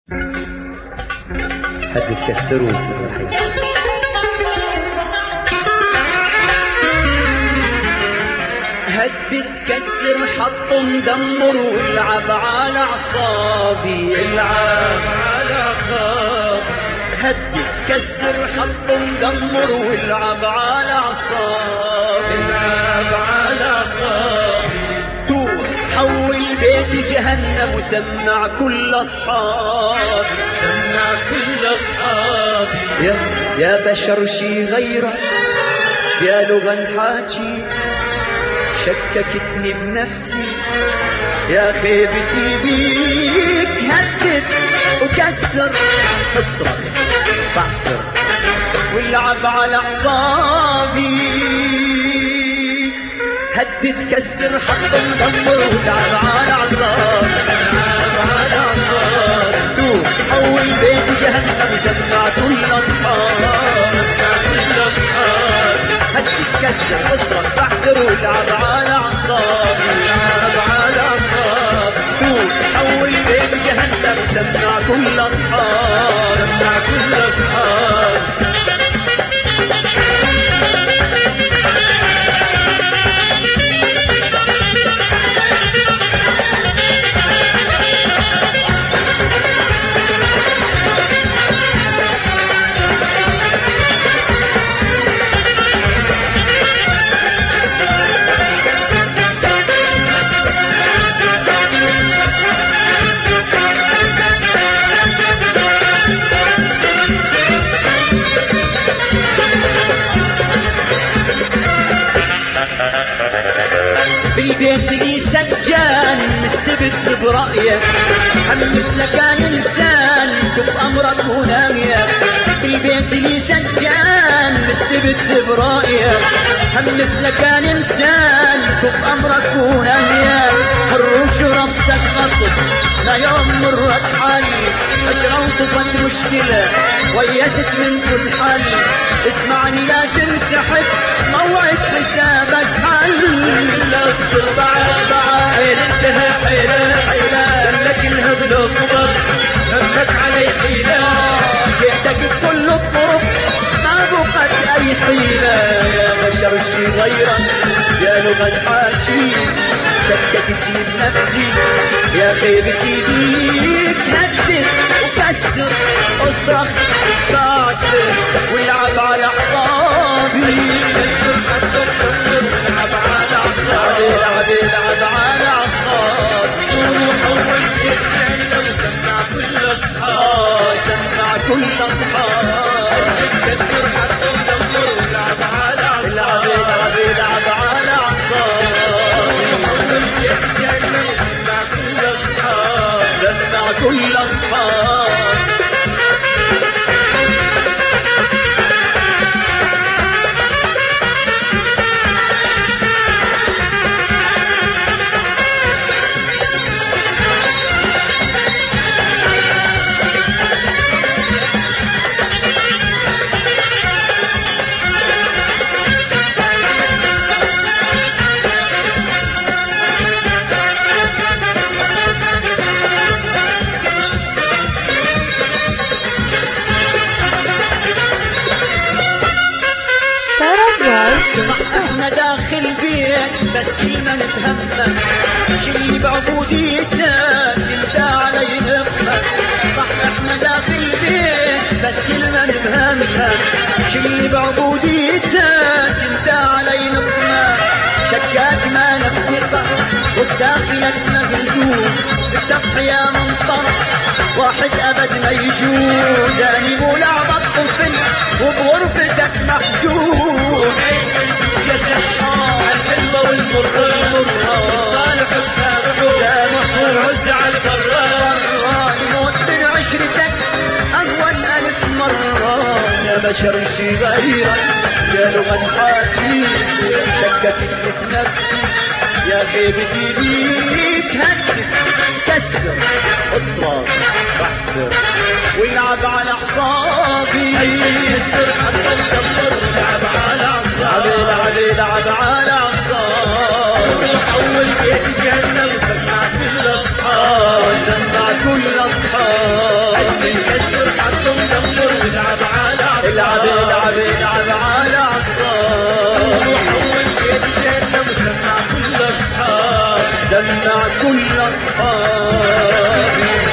حد تكسروا راح يصير. هد تكسر حط مدمر والعب على اعصابي، العب على اعصابي. هد تكسر حط مدمر والعب على اعصابي، العب على اعصابي. توح حول بيت جهنم وسمع كل اصحابي، سمع كل اصحابي. يا بشر شي غيرك يا لغة الحاكي، شككتني بنفسي يا خيبتي بيك. هدد وكسر اصرخ فحر والعب على اعصابي. هدد كسر حط مدمر والعب على اعصابي، العب على اعصابي. دوح حول بيت جهنم وسمع كل اصحابي، سمع كل اصحابي. هدد كسر اصرخ فحر والعب على اعصابي، العب على اعصابي. دوح حول بيت جهنم وسمع كل اصحابي، سمع كل اصحابي. بالبيت لي سجان مستبد برأيك، حمد لك انسان كف امرك ونايك. بالبيت لي سجان مستبد برأيك، حمد لك انسان كف امرك ونايك. الروش ربطك غصب لا يوم مرت حل، اشرى وصفت مشكلة ويست من كل حل. اسمعني لا تنسحب موعد حسابك حل. اصبر بعد حيل انتهى حيلة لك الهبل وقبر همك علي حيلة. جئتك بكل الطرق ما بقت اي حيلة. يا بشر شي غيرك يا لغة الحاكي، شككتني بنفسي يا خيبتي بيك. هدد وكسر اصرخ بعد والعب على اعصابي، العب على اعصابي، العب على اعصابي. وحول بيت جهنم وسمع كل اصحابي، سمع كل اصحابي. كسر حط مدمر والعب على اعصابي، العب على اعصابي. وحول بيت جهنم وسمع كل اصحابي، سمع كل اصحابي. صح احنا داخل بيت بس كلنا نتهمك، شلي بعبوديتك انت علي نقمك. صح احنا داخل بيت بس كلنا نتهمك، شلي بعبوديتك انت علي نقمك. شكاك ما نبتربح وبداخلك مهزوم، التضحية من طرف واحد ابد ما يجوز. اني مو لعبة طفل وبغرفتك محجوب، جسد الحلوة والمرة صالح وسامح والعز على القرار. موت من عشرتك أهون ألف مرة. يا بشر شي غيرك يا لغة الحاكي، شككتني بنفسي يا خيبتي بيك. هدد كسر اصرخ فحر والعب على اعصابي. كسر حط مدمر والعب على اعصابي، العب على اعصابي. وحول بيت جهنم وسمع كل اصحابي، سمع كل اصحابي. العب العب العب على عصار حول بيت جهنم وسمع كل اصحاب سمع كل اصحابي